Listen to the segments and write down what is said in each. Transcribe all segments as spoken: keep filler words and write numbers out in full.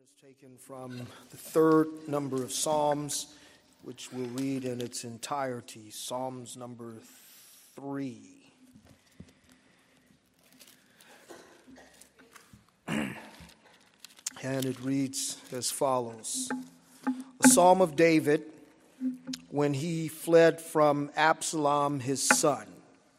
is taken from the third number of Psalms, which we'll read in its entirety, Psalms number three. And it reads as follows. A psalm of David when he fled from Absalom his son.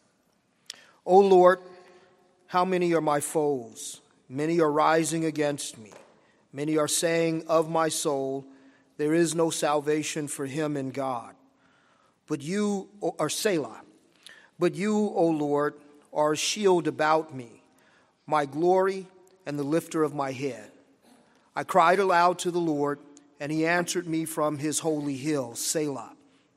O Lord, how many are my foes? Many are rising against me. Many are saying of my soul, there is no salvation for him in God. But you, or Selah, but you, O Lord, are a shield about me, my glory and the lifter of my head. I cried aloud to the Lord, and he answered me from his holy hill, Selah.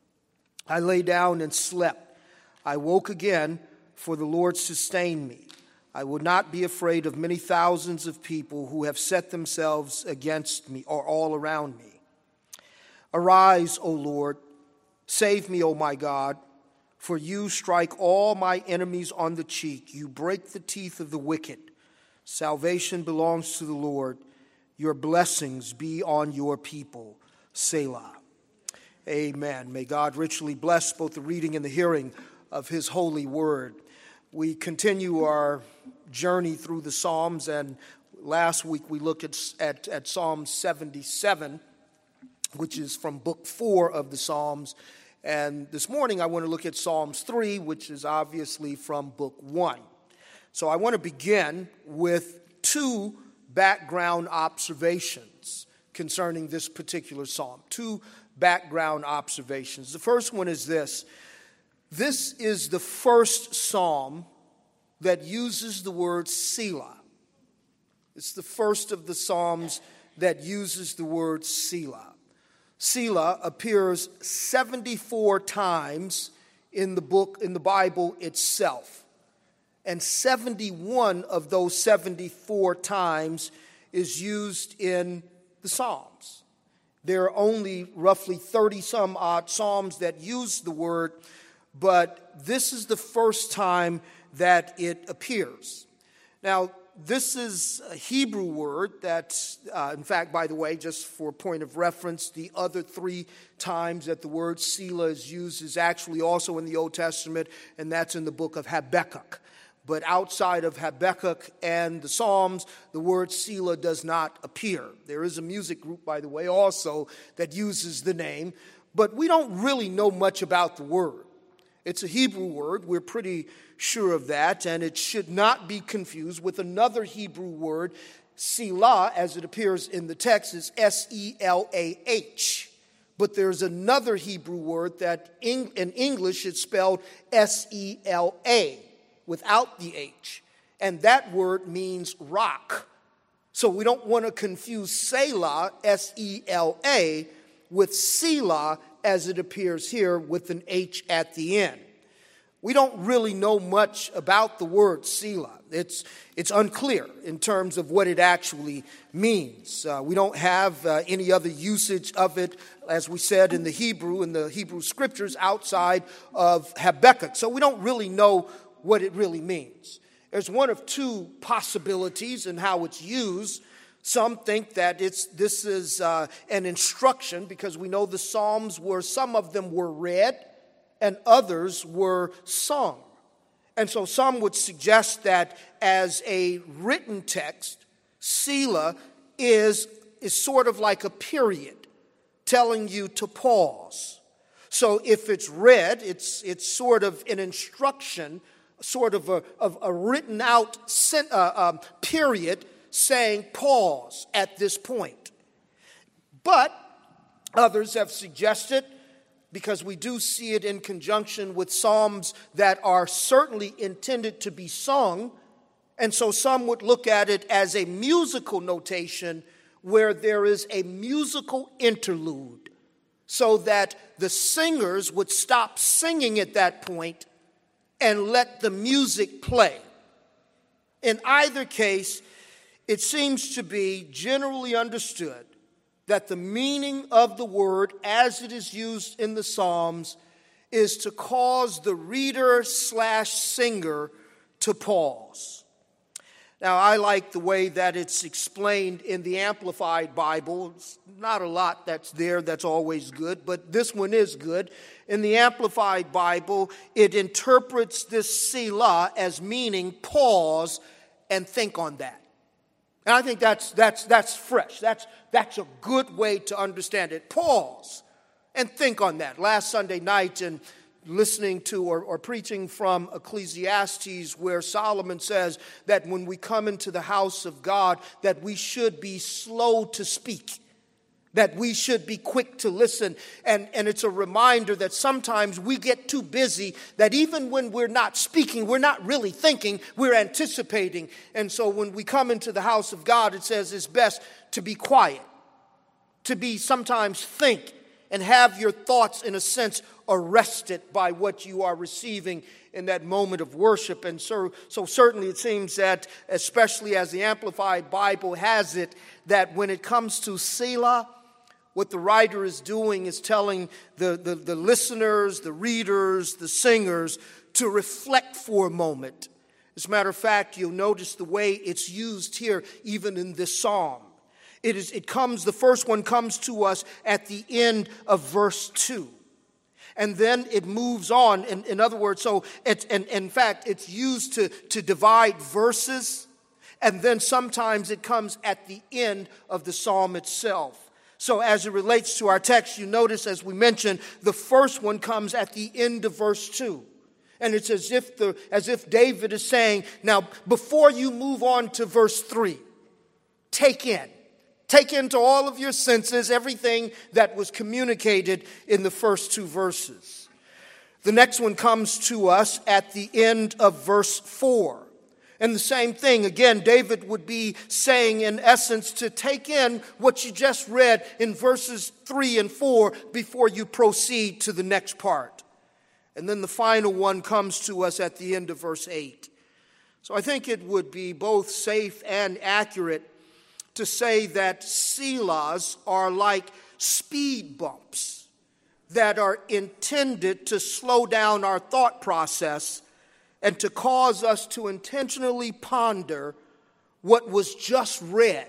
I lay down and slept. I woke again, for the Lord sustained me. I would not be afraid of many thousands of people who have set themselves against me or all around me. Arise, O Lord, save me, O my God, for you strike all my enemies on the cheek. You break the teeth of the wicked. Salvation belongs to the Lord. Your blessings be on your people. Selah. Amen. May God richly bless both the reading and the hearing of his holy word. We continue our journey through the Psalms, and last week we looked at, at, at Psalm seventy-seven, which is from book four of the Psalms. And this morning I want to look at Psalms three, which is obviously from book one. So I want to begin with two background observations concerning this particular psalm. Two background observations. The first one is this. This is the first psalm that uses the word Selah. It's the first of the psalms that uses the word Selah. Selah appears seventy-four times in the book, in the Bible itself. And seventy-one of those seventy-four times is used in the Psalms. There are only roughly thirty some odd psalms that use the word, but this is the first time that it appears. Now, this is a Hebrew word that, uh, in fact, by the way, just for point of reference, the other three times that the word Selah is used is actually also in the Old Testament, and that's in the book of Habakkuk. But outside of Habakkuk and the Psalms, the word Selah does not appear. There is a music group, by the way, also that uses the name, but we don't really know much about the word. It's a Hebrew word, we're pretty sure of that, and it should not be confused with another Hebrew word, Selah, as it appears in the text, is S E L A H. But there's another Hebrew word that in English is spelled S E L A, without the H, and that word means rock. So we don't want to confuse Selah, S E L A, with Selah, as it appears here with an H at the end. We don't really know much about the word Selah. It's, it's unclear in terms of what it actually means. Uh, we don't have uh, any other usage of it, as we said in the Hebrew, in the Hebrew scriptures, outside of Habakkuk. So we don't really know what it really means. There's one of two possibilities in how it's used. Some think that it's this is uh, an instruction, because we know the Psalms were, some of them were read and others were sung. And so some would suggest that as a written text, Selah is, is sort of like a period telling you to pause. So if it's read, it's, it's sort of an instruction, sort of a, of a written out uh, um, period saying pause at this point. But others have suggested, because we do see it in conjunction with psalms that are certainly intended to be sung, and so some would look at it as a musical notation where there is a musical interlude, so that the singers would stop singing at that point and let the music play. In either case, it seems to be generally understood that the meaning of the word as it is used in the Psalms is to cause the reader slash singer to pause. Now, I like the way that it's explained in the Amplified Bible. It's not a lot that's there that's always good, but this one is good. In the Amplified Bible, it interprets this Selah as meaning pause and think on that. And I think that's that's that's fresh. That's that's a good way to understand it. Pause and think on that. Last Sunday night, in listening to or, or preaching from Ecclesiastes, where Solomon says that when we come into the house of God, that we should be slow to speak, that we should be quick to listen. And, and it's a reminder that sometimes we get too busy that even when we're not speaking, we're not really thinking, we're anticipating. And so when we come into the house of God, it says it's best to be quiet, to be sometimes think and have your thoughts, in a sense, arrested by what you are receiving in that moment of worship. And so, so certainly it seems that, especially as the Amplified Bible has it, that when it comes to Selah, what the writer is doing is telling the, the, the listeners, the readers, the singers to reflect for a moment. As a matter of fact, you'll notice the way it's used here, even in this psalm. It is. It comes. The first one comes to us at the end of verse two. And then it moves on. In, in other words, so it's, and, and in fact, it's used to, to divide verses. And then sometimes it comes at the end of the psalm itself. So as it relates to our text, you notice, as we mentioned, the first one comes at the end of verse two. And it's as if the as if David is saying, now, before you move on to verse three, take in. Take into all of your senses everything that was communicated in the first two verses. The next one comes to us at the end of verse four. And the same thing, again, David would be saying, in essence, to take in what you just read in verses three and four before you proceed to the next part. And then the final one comes to us at the end of verse eight. So I think it would be both safe and accurate to say that selahs are like speed bumps that are intended to slow down our thought process and to cause us to intentionally ponder what was just read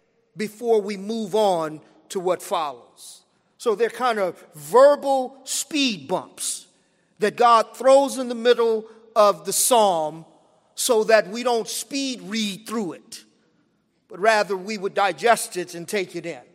before we move on to what follows. So they're kind of verbal speed bumps that God throws in the middle of the psalm so that we don't speed read through it, but rather we would digest it and take it in.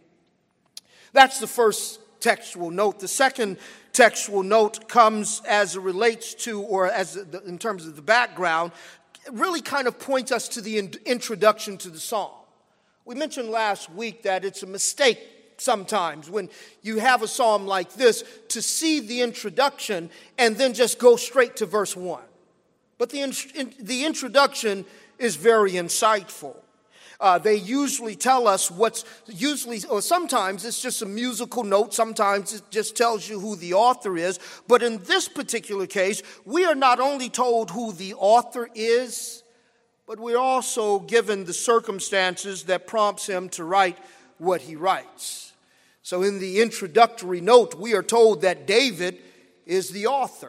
That's the first textual note. The second textual note comes as it relates to, or as the, in terms of the background, it really kind of points us to the in, introduction to the psalm. We mentioned last week that it's a mistake sometimes when you have a psalm like this to see the introduction and then just go straight to verse one. But the, in, the introduction is very insightful. Uh, they usually tell us what's usually, or sometimes it's just a musical note. Sometimes it just tells you who the author is. But in this particular case, we are not only told who the author is, but we're also given the circumstances that prompts him to write what he writes. So in the introductory note, we are told that David is the author.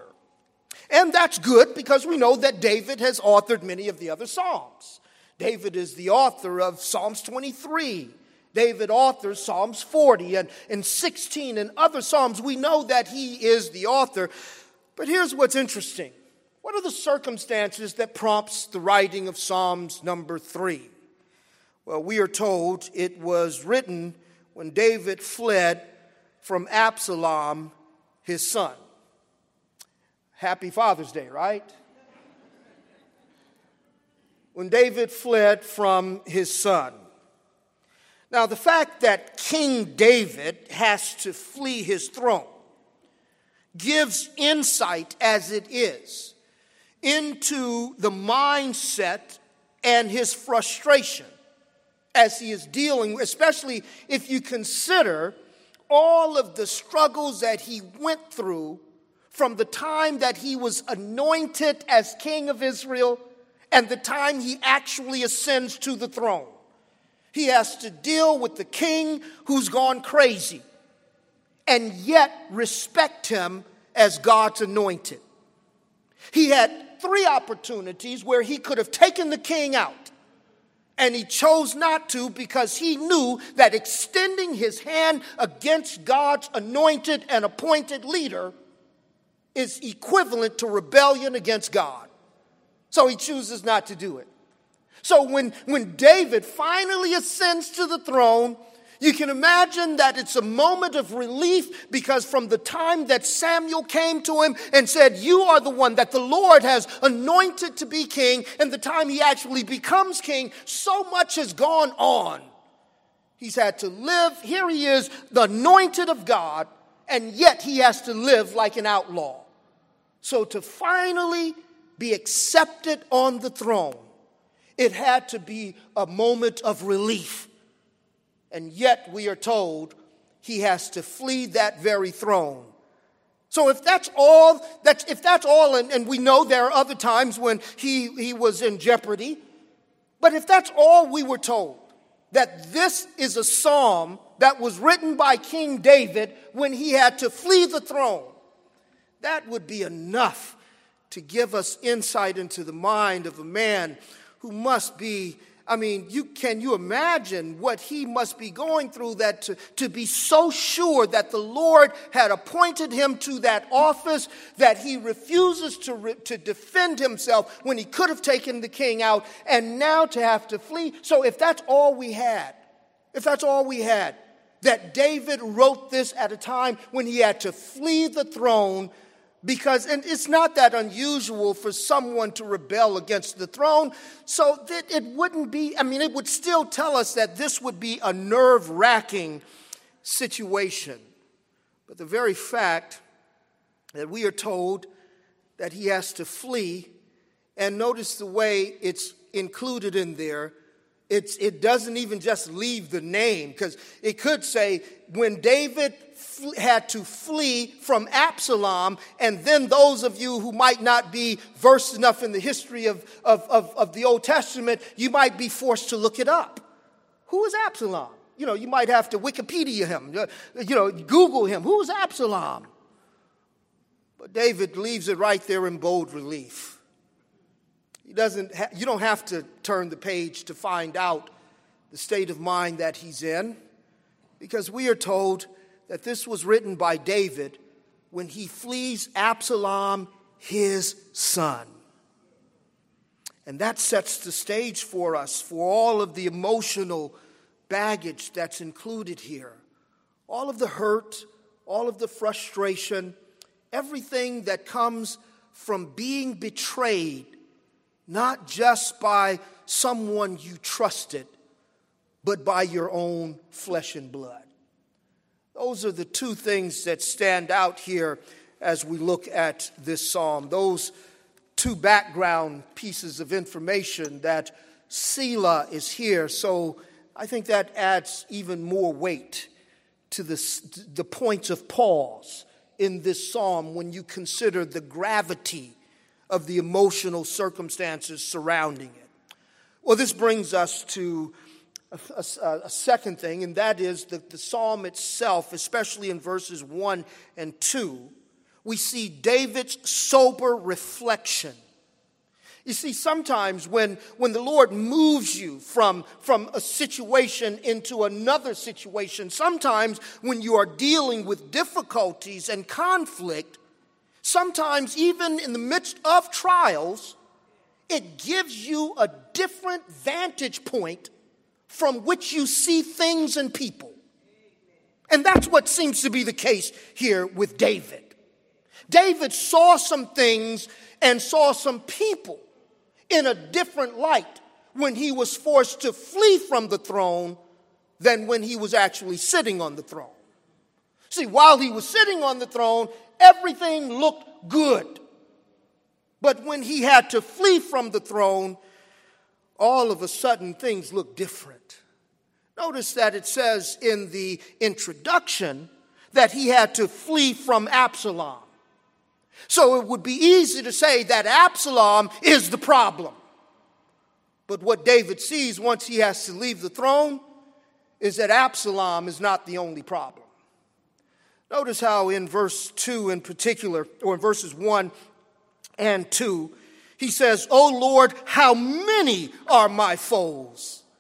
And that's good because we know that David has authored many of the other Psalms. David is the author of Psalms twenty-three. David authors Psalms forty and, and sixteen and other Psalms. We know that he is the author. But here's what's interesting. What are the circumstances that prompts the writing of Psalms number three? Well, we are told it was written when David fled from Absalom, his son. Happy Father's Day, right? When David fled from his son. Now, the fact that King David has to flee his throne gives insight, as it is, into the mindset and his frustration as he is dealing, especially if you consider all of the struggles that he went through from the time that he was anointed as king of Israel and the time he actually ascends to the throne. He has to deal with the king who's gone crazy and yet respect him as God's anointed. He had three opportunities where he could have taken the king out, And he chose not to because he knew that extending his hand against God's anointed and appointed leader is equivalent to rebellion against God. So he chooses not to do it. So when, when David finally ascends to the throne, you can imagine that it's a moment of relief, because from the time that Samuel came to him and said, "You are the one that the Lord has anointed to be king," and the time he actually becomes king, so much has gone on. He's had to live. Here he is, the anointed of God, and yet he has to live like an outlaw. So to finally be accepted on the throne, it had to be a moment of relief. And yet we are told he has to flee that very throne. So if that's all, that's, if that's all, and, and we know there are other times when he, he was in jeopardy, but if that's all we were told, that this is a psalm that was written by King David when he had to flee the throne, that would be enough to give us insight into the mind of a man who must be, I mean, you can you imagine what he must be going through, that to, to be so sure that the Lord had appointed him to that office that he refuses to, re, to defend himself when he could have taken the king out, and now to have to flee. So if that's all we had, if that's all we had, that David wrote this at a time when he had to flee the throne, because, and it's not that unusual for someone to rebel against the throne, so that it wouldn't be, I mean, it would still tell us that this would be a nerve-wracking situation. But the very fact that we are told that he has to flee, and notice the way it's included in there, it's, it doesn't even just leave the name, because it could say, when David had to flee from Absalom, and then those of you who might not be versed enough in the history of, of, of, of the Old Testament, you might be forced to look it up. Who is Absalom? You know, you might have to Wikipedia him, you know, Google him. Who is Absalom? But David leaves it right there in bold relief. He doesn't ha- you don't have to turn the page to find out the state of mind that he's in, because we are told that this was written by David when he flees Absalom, his son. And that sets the stage for us for all of the emotional baggage that's included here. All of the hurt, all of the frustration, everything that comes from being betrayed, not just by someone you trusted, but by your own flesh and blood. Those are the two things that stand out here as we look at this psalm. Those two background pieces of information, that Selah is here. So I think that adds even more weight to the, the points of pause in this psalm when you consider the gravity of the emotional circumstances surrounding it. Well, this brings us to A, a, a second thing, and that is that the psalm itself, especially in verses one and two, we see David's sober reflection. You see, sometimes when, when the Lord moves you from, from a situation into another situation, sometimes when you are dealing with difficulties and conflict, sometimes even in the midst of trials, it gives you a different vantage point from which you see things and people. And that's what seems to be the case here with David. David saw some things and saw some people in a different light when he was forced to flee from the throne than when he was actually sitting on the throne. See, while he was sitting on the throne, everything looked good. But when he had to flee from the throne, all of a sudden things look different. Notice that it says in the introduction that he had to flee from Absalom. So it would be easy to say that Absalom is the problem. But what David sees once he has to leave the throne is that Absalom is not the only problem. Notice how in verse two in particular, or in verses one and two, he says, "O Lord, how many are my foes?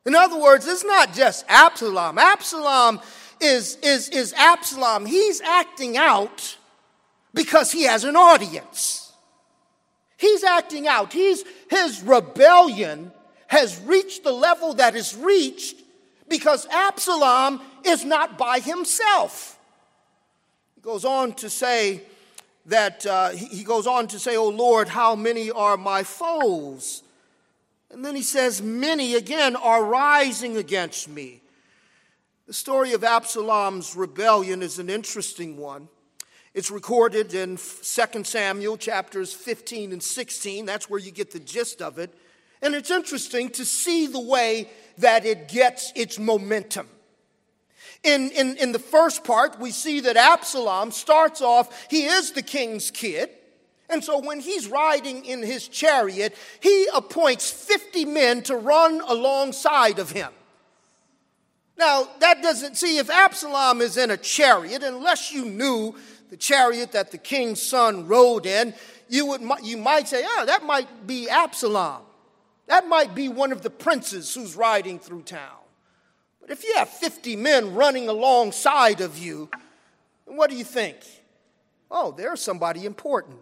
In other words, it's not just Absalom. Absalom is, is, is Absalom. He's acting out because he has an audience. He's acting out. He's, his rebellion has reached the level that is reached because Absalom is not by himself. He goes on to say that, uh, he, he goes on to say, "O Lord, how many are my foes?" And then he says, "Many again are rising against me." The story of Absalom's rebellion is an interesting one. It's recorded in Second Samuel chapters fifteen and sixteen. That's where you get the gist of it. And it's interesting to see the way that it gets its momentum. In, in, in the first part, we see that Absalom starts off, he is the king's kid. And so when he's riding in his chariot, he appoints fifty men to run alongside of him. Now, that doesn't, see, if Absalom is in a chariot, unless you knew the chariot that the king's son rode in, you would you might say, oh, that might be Absalom. That might be one of the princes who's riding through town. But if you have fifty men running alongside of you, what do you think? Oh, there's somebody important.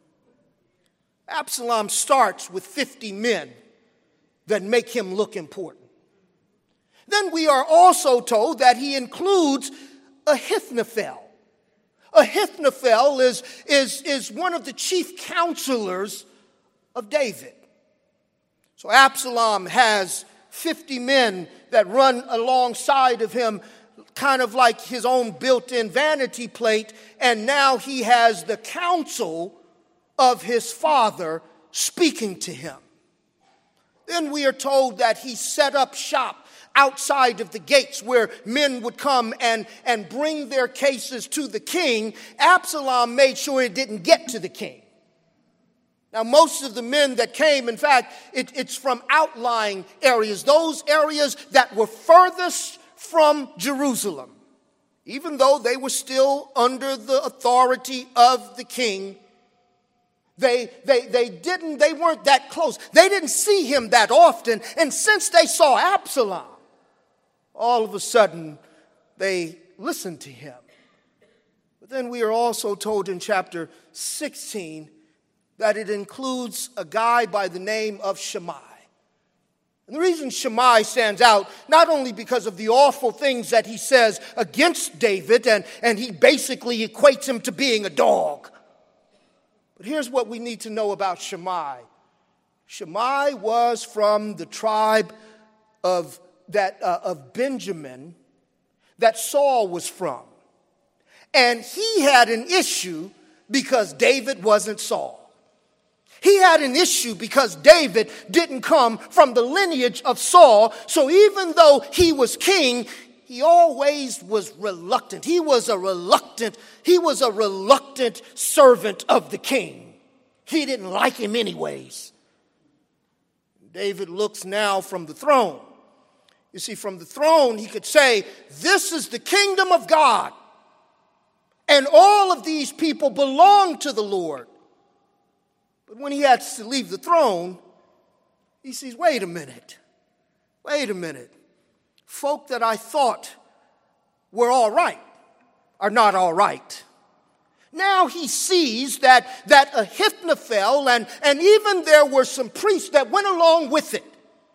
Absalom starts with fifty men that make him look important. Then we are also told that he includes Ahithophel. Ahithophel is, is, is one of the chief counselors of David. So Absalom has fifty men that run alongside of him, kind of like his own built-in vanity plate, and now he has the counsel of his father speaking to him. Then we are told that he set up shop outside of the gates where men would come and, and bring their cases to the king. Absalom made sure it didn't get to the king. Now, most of the men that came, in fact, it, it's from outlying areas, those areas that were furthest from Jerusalem. Even though they were still under the authority of the king, They, they, they didn't, they weren't that close. They didn't see him that often. And since they saw Absalom, all of a sudden they listened to him. But then we are also told in chapter sixteen that it includes a guy by the name of Shimei. And the reason Shimei stands out, not only because of the awful things that he says against David, and, and he basically equates him to being a dog. But here's what we need to know about Shimei. Shimei was from the tribe of, that, uh, of Benjamin that Saul was from. And he had an issue because David wasn't Saul. He had an issue because David didn't come from the lineage of Saul. So even though he was king, he always was reluctant. He was a reluctant, he was a reluctant servant of the king. He didn't like him anyways. David looks now from the throne. You see, from the throne, he could say, this is the kingdom of God. And all of these people belong to the Lord. But when he has to leave the throne, he sees, wait a minute. Wait a minute. Folk that I thought were all right are not all right. Now he sees that, that Ahithophel and, and even there were some priests that went along with it.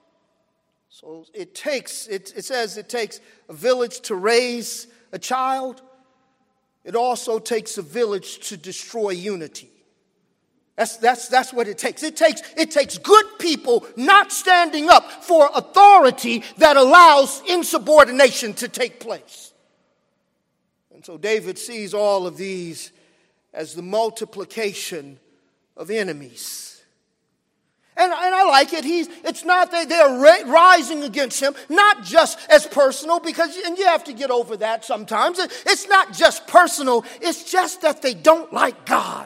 So it takes, it, it says it takes a village to raise a child. It also takes a village to destroy unity. That's, that's, that's what it takes. It takes, it takes good people not standing up for authority that allows insubordination to take place. And so David sees all of these as the multiplication of enemies. And, and I like it. He's, it's not that they're ra- rising against him, not just as personal, because and you have to get over that sometimes. It's not just personal. It's just that they don't like God.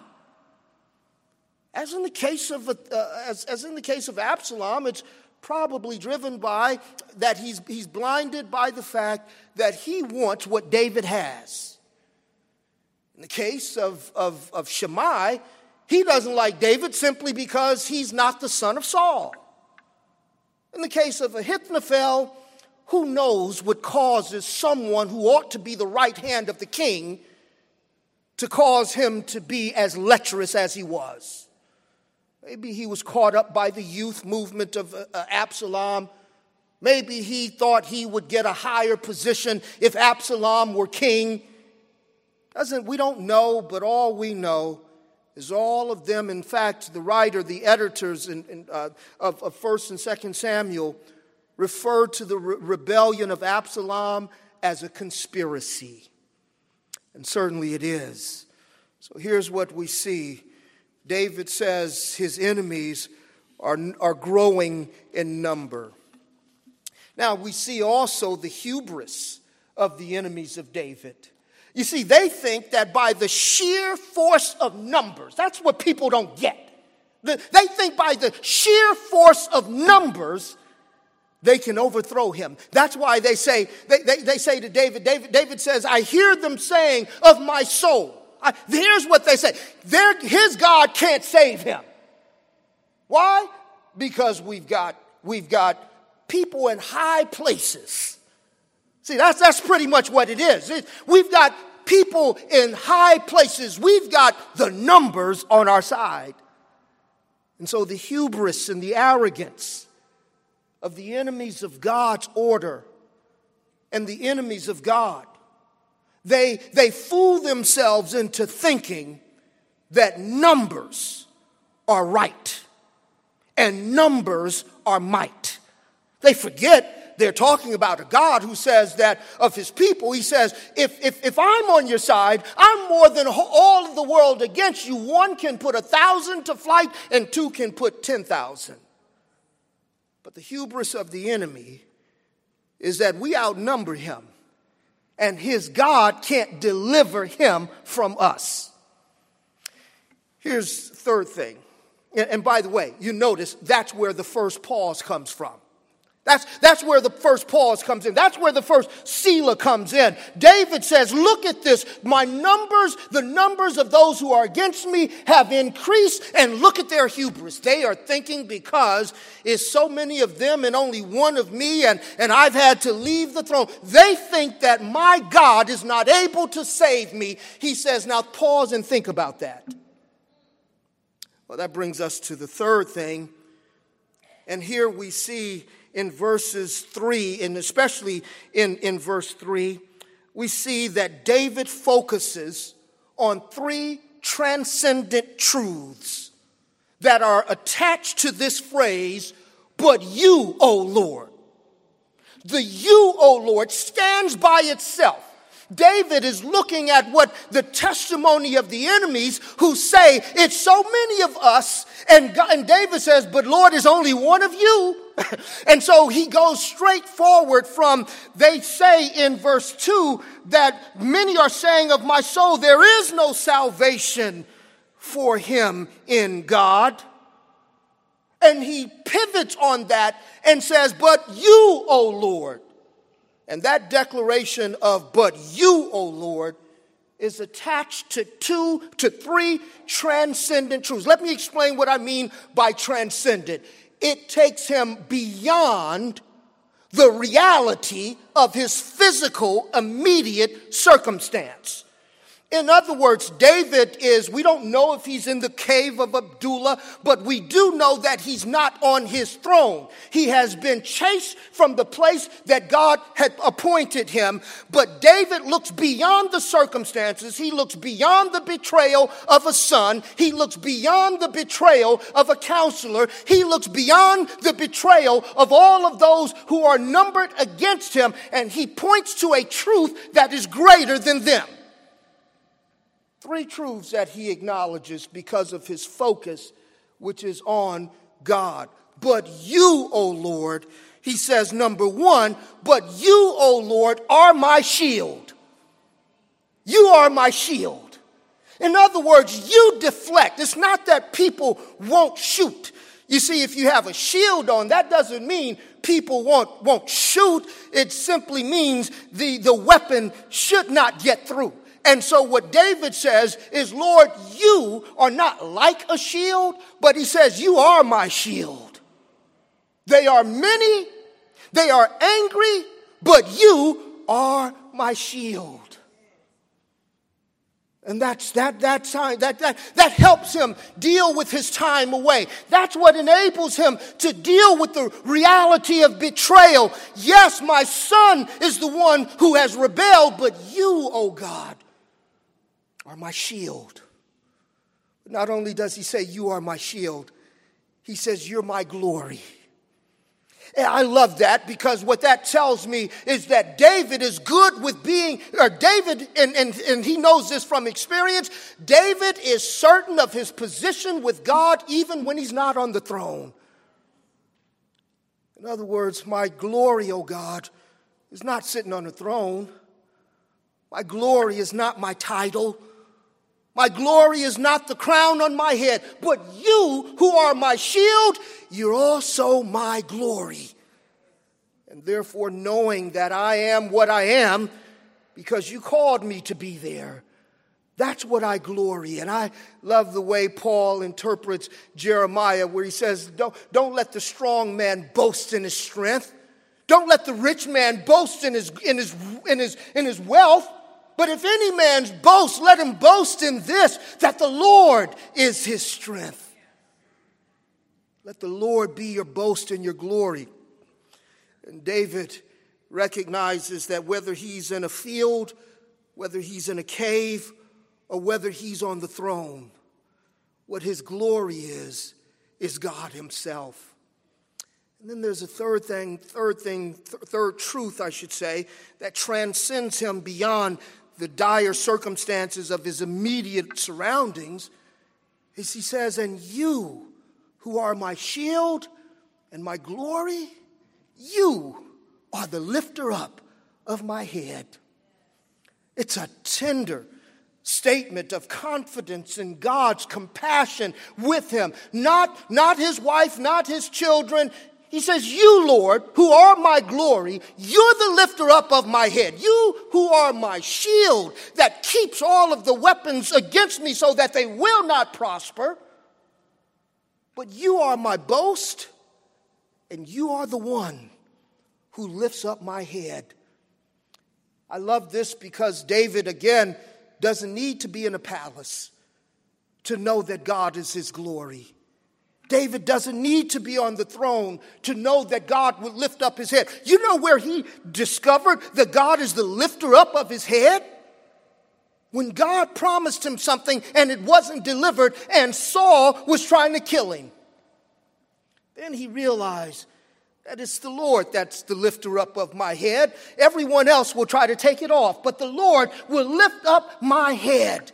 As in the case of uh, as, as in the case of Absalom, it's probably driven by that he's he's blinded by the fact that he wants what David has. In the case of, of, of Shimei, he doesn't like David simply because he's not the son of Saul. In the case of Ahithophel, who knows what causes someone who ought to be the right hand of the king to cause him to be as lecherous as he was. Maybe he was caught up by the youth movement of uh, Absalom. Maybe he thought he would get a higher position if Absalom were king. Doesn't, we don't know, but all we know is all of them. In fact, the writer, the editors in, in, uh, of, of First and Second Samuel referred to the re- rebellion of Absalom as a conspiracy. And certainly it is. So here's what we see. David says his enemies are, are growing in number. Now we see also the hubris of the enemies of David. You see, they think that by the sheer force of numbers, that's what people don't get. The, they think by the sheer force of numbers, they can overthrow him. That's why they say, they, they, they say to David, David, David says, I hear them saying of my soul. I, here's what they say. Their, his God can't save him. Why? Because we've got, we've got people in high places. See, that's, that's pretty much what it is. It, we've got people in high places. We've got the numbers on our side. And so the hubris and the arrogance of the enemies of God's order and the enemies of God, they, they fool themselves into thinking that numbers are right and numbers are might. They forget they're talking about a God who says that of his people, he says, if, if, if I'm on your side, I'm more than all of the world against you. One can put a thousand to flight and two can put ten thousand. But the hubris of the enemy is that we outnumber him and his God can't deliver him from us. Here's the third thing. And by the way, you notice that's where the first pause comes from. That's, that's where the first pause comes in. That's where the first Selah comes in. David says, look at this. My numbers, the numbers of those who are against me have increased, and look at their hubris. They are thinking because it's so many of them and only one of me, and, and I've had to leave the throne. They think that my God is not able to save me. He says, now pause and think about that. Well, that brings us to the third thing. And here we see in verses three, and especially in, in verse three, we see that David focuses on three transcendent truths that are attached to this phrase, but you, O Lord. The you, O Lord, stands by itself. David is looking at what the testimony of the enemies who say, it's so many of us, and, God, and David says, but Lord, is only one of you. And so he goes straight forward from, they say in verse two, that many are saying of my soul, there is no salvation for him in God. And he pivots on that and says, but you, O Lord. And that declaration of but you, O Lord, is attached to two to three transcendent truths. Let me explain what I mean by transcendent. It takes him beyond the reality of his physical, immediate circumstance. In other words, David is, we don't know if he's in the cave of Adullam, but we do know that he's not on his throne. He has been chased from the place that God had appointed him. But David looks beyond the circumstances. He looks beyond the betrayal of a son. He looks beyond the betrayal of a counselor. He looks beyond the betrayal of all of those who are numbered against him. And he points to a truth that is greater than them. Three truths that he acknowledges because of his focus, which is on God. But you, O Lord, he says, number one, but you, O Lord, are my shield. You are my shield. In other words, you deflect. It's not that people won't shoot. You see, if you have a shield on, that doesn't mean people won't, won't shoot. It simply means the, the weapon should not get through. And so what David says is, Lord, you are not like a shield, but he says, you are my shield. They are many, they are angry, but you are my shield. And that's that that time that that that helps him deal with his time away. That's what enables him to deal with the reality of betrayal. Yes, my son is the one who has rebelled, but you, oh God, are my shield. Not only does he say you are my shield, he says you're my glory. And I love that, because what that tells me is that David is good with being, or David, and, and, and he knows this from experience, David is certain of his position with God even when he's not on the throne. In other words, my glory, oh God, is not sitting on the throne. My glory is not my title. My glory is not the crown on my head, but you who are my shield, you're also my glory. And therefore, knowing that I am what I am because you called me to be there, that's what I glory. And I love the way Paul interprets Jeremiah, where he says, don't, don't let the strong man boast in his strength. Don't let the rich man boast in his, in his, in his, in his wealth. But if any man's boast, let him boast in this, that the Lord is his strength. Let the Lord be your boast and your glory. And David recognizes that whether he's in a field, whether he's in a cave, or whether he's on the throne, what his glory is, is God himself. And then there's a third thing, third thing, th- third truth, I should say, that transcends him beyond the dire circumstances of his immediate surroundings, is he says, and you who are my shield and my glory, you are the lifter up of my head. It's a tender statement of confidence in God's compassion with him. Not, not his wife, not his children. He says, you, Lord, who are my glory, you're the lifter up of my head. You who are my shield that keeps all of the weapons against me so that they will not prosper. But you are my boast, and you are the one who lifts up my head. I love this because David, again, doesn't need to be in a palace to know that God is his glory. David doesn't need to be on the throne to know that God will lift up his head. You know where he discovered that God is the lifter up of his head? When God promised him something and it wasn't delivered and Saul was trying to kill him. Then he realized that it's the Lord that's the lifter up of my head. Everyone else will try to take it off, but the Lord will lift up my head.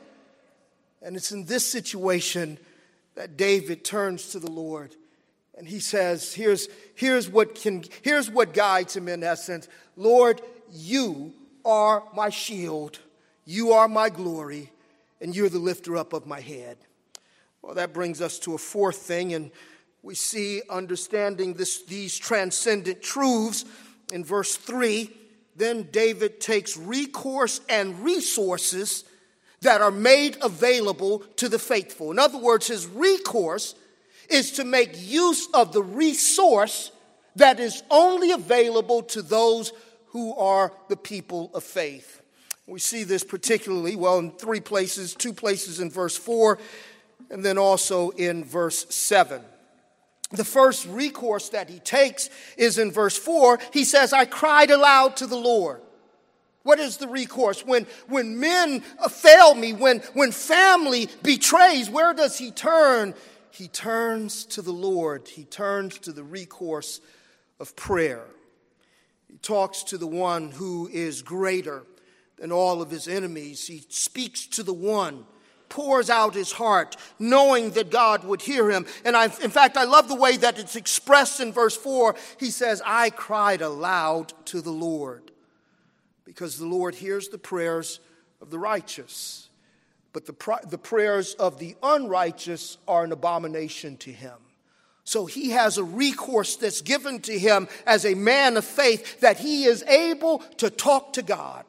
And it's in this situation that David turns to the Lord and he says, here's, here's, what can, here's what guides him in essence. Lord, you are my shield, you are my glory, and you're the lifter up of my head. Well, that brings us to a fourth thing, and we see understanding this, these transcendent truths in verse three. Then David takes recourse and resources that are made available to the faithful. In other words, his recourse is to make use of the resource that is only available to those who are the people of faith. We see this particularly, well, in three places, two places in verse four, and then also in verse seven. The first recourse that he takes is in verse four. He says, I cried aloud to the Lord. What is the recourse? When, when men fail me, when, when family betrays, where does he turn? He turns to the Lord. He turns to the recourse of prayer. He talks to the one who is greater than all of his enemies. He speaks to the one, pours out his heart, knowing that God would hear him. And I, in fact, I love the way that it's expressed in verse four. He says, I cried aloud to the Lord. Because the Lord hears the prayers of the righteous. But the, the prayers of the unrighteous are an abomination to him. So he has a recourse that's given to him as a man of faith, that he is able to talk to God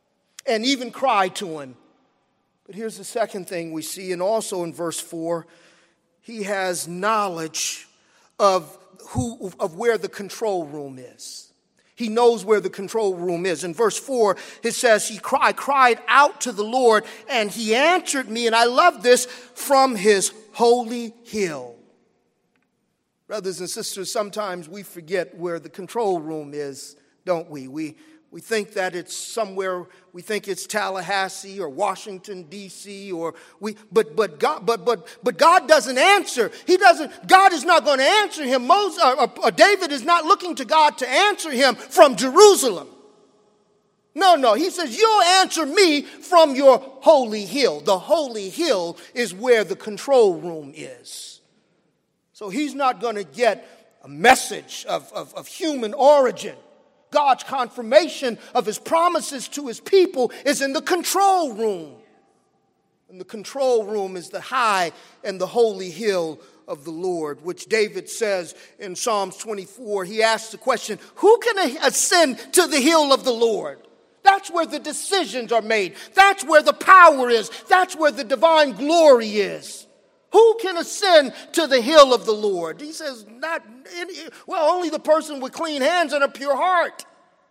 and even cry to him. But here's the second thing we see, and also in verse four, he has knowledge of who of where the control room is. He knows where the control room is. In verse four, it says, he cried, cried out to the Lord, and he answered me, and I love this, from his holy hill. Brothers and sisters, sometimes we forget where the control room is, don't we? We we think that it's somewhere, we think it's Tallahassee or Washington, D C, or we but but God but but but God doesn't answer. He doesn't, God is not going to answer him. Moses or, or David is not looking to God to answer him from Jerusalem. No, no. He says, you'll answer me from your holy hill. The holy hill is where the control room is. So he's not going to get a message of, of, of human origin. God's confirmation of his promises to his people is in the control room. And the control room is the high and the holy hill of the Lord, which David says in Psalms twenty-four. He asks the question, who can ascend to the hill of the Lord? That's where the decisions are made. That's where the power is. That's where the divine glory is. Who can ascend to the hill of the Lord? He says, not any, well, only the person with clean hands and a pure heart.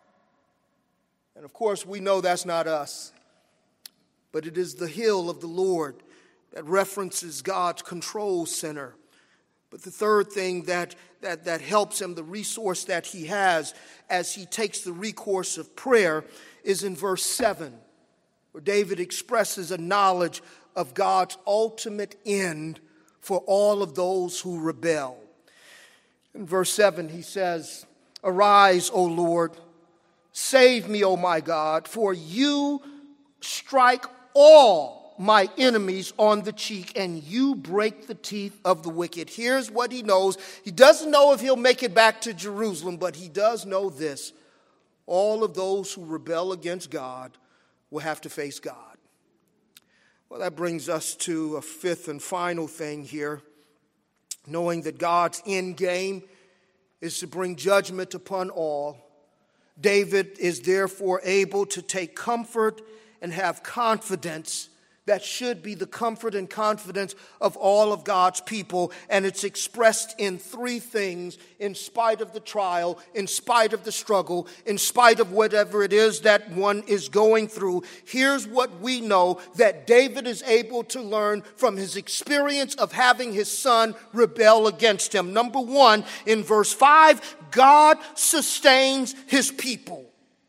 And of course, we know that's not us. But it is the hill of the Lord that references God's control center. But the third thing that, that, that helps him, the resource that he has as he takes the recourse of prayer, is in verse seven, where David expresses a knowledge of God's ultimate end for all of those who rebel. In verse seven, he says, arise, O Lord, save me, O my God, for you strike all my enemies on the cheek, and you break the teeth of the wicked. Here's what he knows. He doesn't know if he'll make it back to Jerusalem, but he does know this. All of those who rebel against God will have to face God. Well, that brings us to a fifth and final thing here. Knowing that God's end game is to bring judgment upon all, David is therefore able to take comfort and have confidence that should be the comfort and confidence of all of God's people. And it's expressed in three things: in spite of the trial, in spite of the struggle, in spite of whatever it is that one is going through. Here's what we know that David is able to learn from his experience of having his son rebel against him. Number one, in verse five, God sustains his people.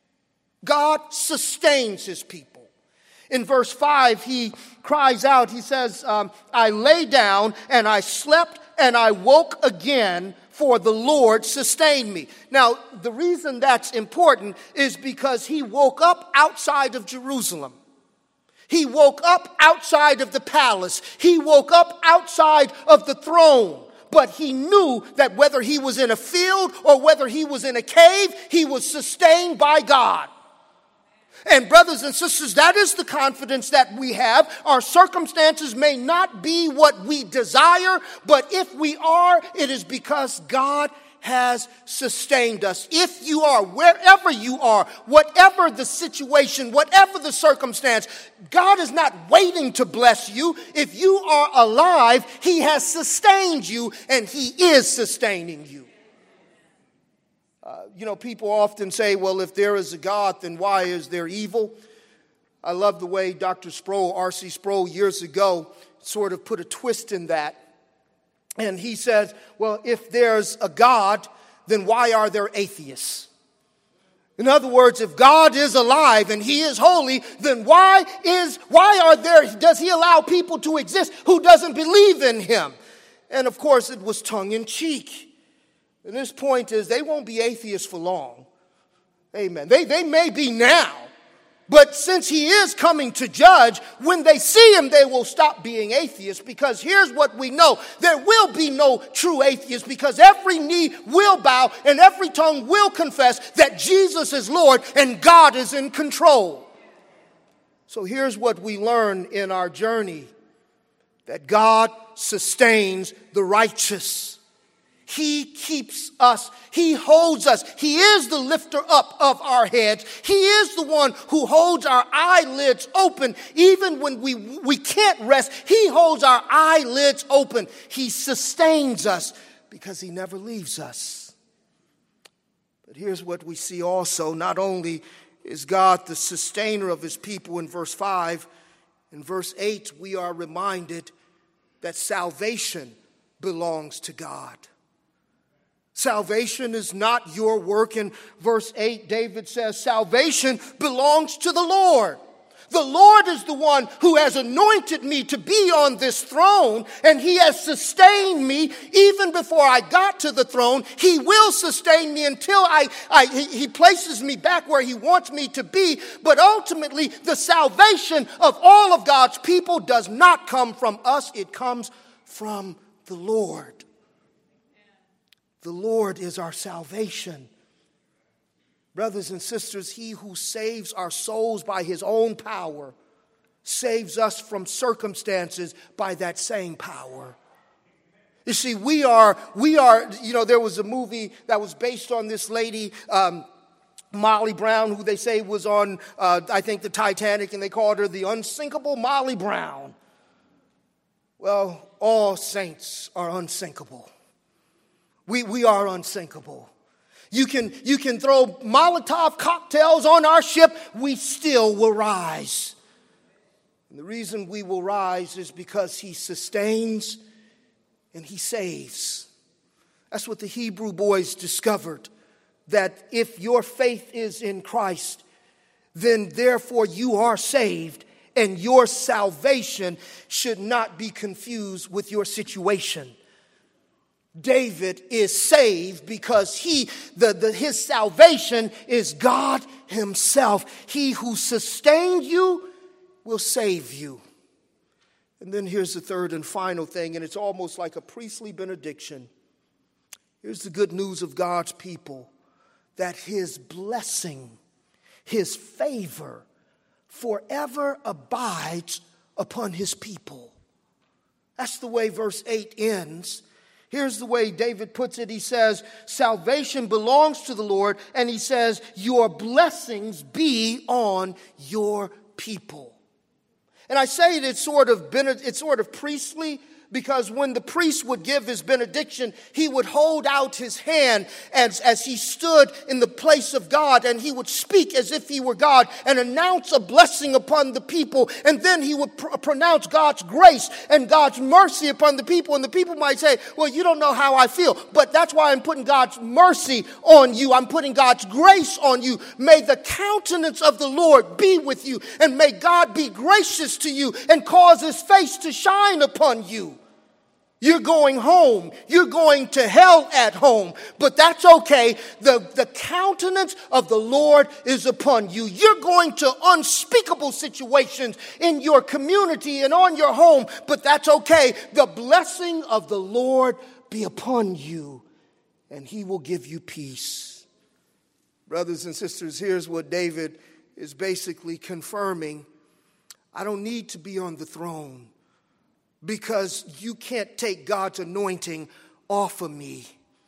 God sustains his people. In verse five, he cries out, he says, um, I lay down and I slept and I woke again, for the Lord sustained me. Now, the reason that's important is because he woke up outside of Jerusalem. He woke up outside of the palace. He woke up outside of the throne. But he knew that whether he was in a field or whether he was in a cave, he was sustained by God. And brothers and sisters, that is the confidence that we have. Our circumstances may not be what we desire, but if we are, it is because God has sustained us. If you are, wherever you are, whatever the situation, whatever the circumstance, God is not waiting to bless you. If you are alive, he has sustained you, and he is sustaining you. Uh, you know, people often say, well, if there is a God, then why is there evil? I love the way Doctor Sproul, R C Sproul, years ago, sort of put a twist in that. And he says, well, if there's a God, then why are there atheists? In other words, if God is alive and he is holy, then why is why are there does he allow people to exist who doesn't believe in him? And of course, it was tongue in cheek. And this point is, they won't be atheists for long. Amen. They, they may be now. But since he is coming to judge, when they see him, they will stop being atheists. Because here's what we know. There will be no true atheists, because every knee will bow and every tongue will confess that Jesus is Lord and God is in control. So here's what we learn in our journey. That God sustains the righteous. He keeps us. He holds us. He is the lifter up of our heads. He is the one who holds our eyelids open. Even when we, we can't rest, he holds our eyelids open. He sustains us because he never leaves us. But here's what we see also. Not only is God the sustainer of his people in verse five, in verse eight we are reminded that salvation belongs to God. Salvation is not your work. In verse eight, David says, salvation belongs to the Lord. The Lord is the one who has anointed me to be on this throne, and he has sustained me even before I got to the throne. He will sustain me until I, I he, he places me back where he wants me to be. But ultimately, the salvation of all of God's people does not come from us. It comes from the Lord. The Lord is our salvation. Brothers and sisters, he who saves our souls by his own power saves us from circumstances by that same power. You see, we are, we are, you know, there was a movie that was based on this lady, um, Molly Brown, who they say was on, uh, I think, the Titanic, and they called her the unsinkable Molly Brown. Well, all saints are unsinkable. We, we are unsinkable. You can, you can throw Molotov cocktails on our ship, we still will rise. And the reason we will rise is because he sustains and he saves. That's what the Hebrew boys discovered, that if your faith is in Christ, then therefore you are saved, and your salvation should not be confused with your situation. David is saved because he, the, the, his salvation is God himself. He who sustained you will save you. And then here's the third and final thing, and it's almost like a priestly benediction. Here's the good news of God's people, that his blessing, his favor forever abides upon his people. That's the way verse eight ends. Here's the way David puts it. He says, salvation belongs to the Lord. And he says, your blessings be on your people. And I say it, it's sort of, it's sort of priestly, because when the priest would give his benediction, he would hold out his hand as, as he stood in the place of God, and he would speak as if he were God and announce a blessing upon the people. And then he would pr- pronounce God's grace and God's mercy upon the people. And the people might say, well, you don't know how I feel, but that's why I'm putting God's mercy on you. I'm putting God's grace on you. May the countenance of the Lord be with you, and may God be gracious to you and cause his face to shine upon you. You're going home. You're going to hell at home. But that's okay. The, the countenance of the Lord is upon you. You're going to unspeakable situations in your community and on your home. But that's okay. The blessing of the Lord be upon you, and he will give you peace. Brothers and sisters, here's what David is basically confirming. I don't need to be on the throne, because you can't take God's anointing off of me.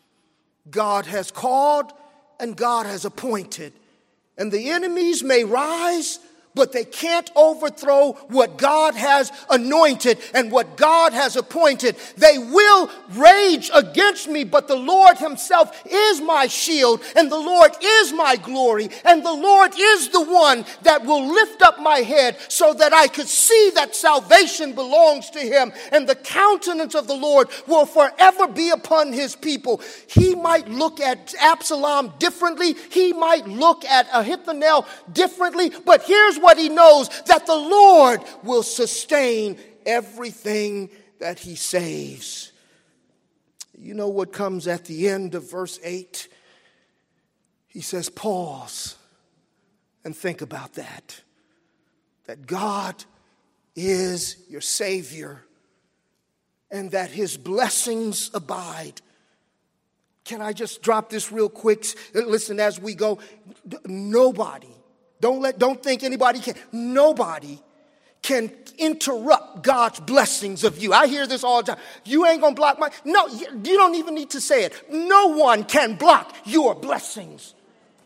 God has called and God has appointed. And the enemies may rise, but they can't overthrow what God has anointed and what God has appointed. They will rage against me, but the Lord himself is my shield, and the Lord is my glory, and the Lord is the one that will lift up my head so that I could see that salvation belongs to him, and the countenance of the Lord will forever be upon his people. He might look at Absalom differently. He might look at Ahithophel differently, but here's what he knows, that the Lord will sustain everything that he saves. You know what comes at the end of verse eight? He says, pause and think about that. That God is your Savior and that his blessings abide. Can I just drop this real quick? Listen, as we go, nobody, Don't let, don't think anybody can. Nobody can interrupt God's blessings of you. I hear this all the time. You ain't gonna block my, no, you, you don't even need to say it. No one can block your blessings,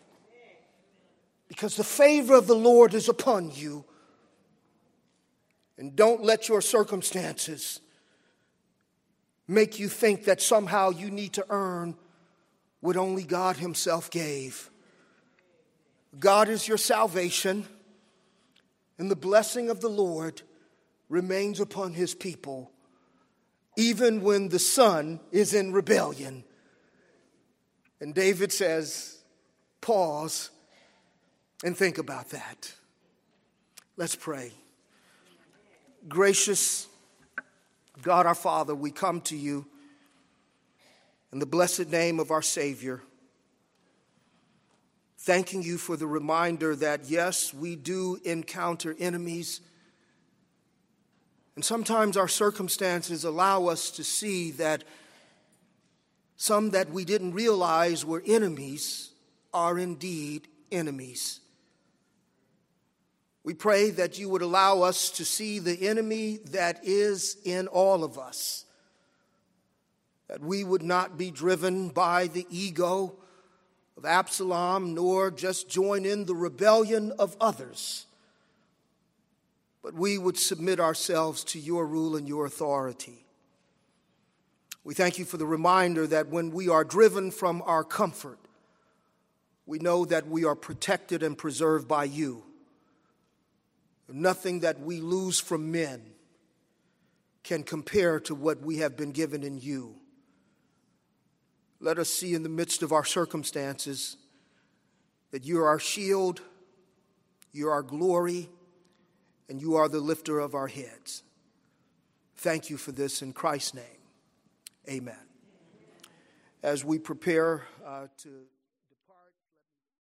because the favor of the Lord is upon you. And don't let your circumstances make you think that somehow you need to earn what only God himself gave. God is your salvation, and the blessing of the Lord remains upon his people, even when the son is in rebellion. And David says, pause and think about that. Let's pray. Gracious God our Father, we come to you in the blessed name of our Savior, thanking you for the reminder that, yes, we do encounter enemies, and sometimes our circumstances allow us to see that some that we didn't realize were enemies are indeed enemies. We pray that you would allow us to see the enemy that is in all of us, that we would not be driven by the ego of Absalom, nor just join in the rebellion of others, but we would submit ourselves to your rule and your authority. We thank you for the reminder that when we are driven from our comfort, we know that we are protected and preserved by you. Nothing that we lose from men can compare to what we have been given in you. Let us see in the midst of our circumstances that you are our shield, you are our glory, and you are the lifter of our heads. Thank you for this in Christ's name. Amen. As we prepare uh, to...